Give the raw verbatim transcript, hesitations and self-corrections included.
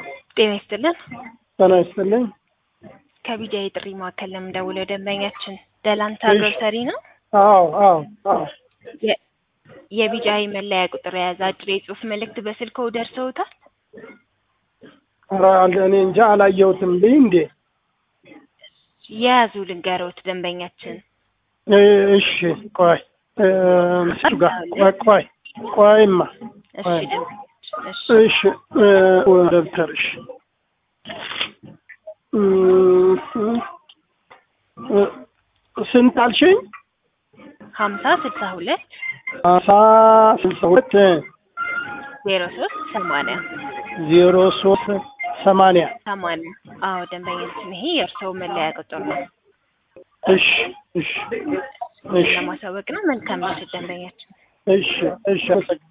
ጤና ይስጥልን። ጤና ይስጥልኝ። ከቢጃይ ጥሪ ማዕከል ለምደውለው ደንበኛችን ደላንታ ግሮሰሪ ነው? አዎ አዎ አዎ። የቢጃይ መለያ ቁጥር የያዘ አጭር የጽሁፍ መልእክት በስልክዎ ደርሰውታል? ኧረ እኔ እንጃ አላየሁትም። ልይ እንዴ? የያዙ ልንገሮት ደንበኛችን። እሺ ቆይ እሱ ጋር ቆይ ቆይ ቆይማ እሺ ደንበኛችን እሺ እሺ ደብተርሽ ስንት አልሽኝ? ሀምሳ ስልሳ ሁለት ሀምሳ ስልሳ ሁለት ዜሮ ሶስት ሰማንያ ዜሮ ሶስት ሰማንያ ሰማንያ አዎ ደንበኛችን ይሄ የእርስዎ መለያ ቁጥር ነው። እሺ እሺ እሺ ለማሳወቅ ነው። መልካም ምሽት ደንበኛችን። እሺ እሺ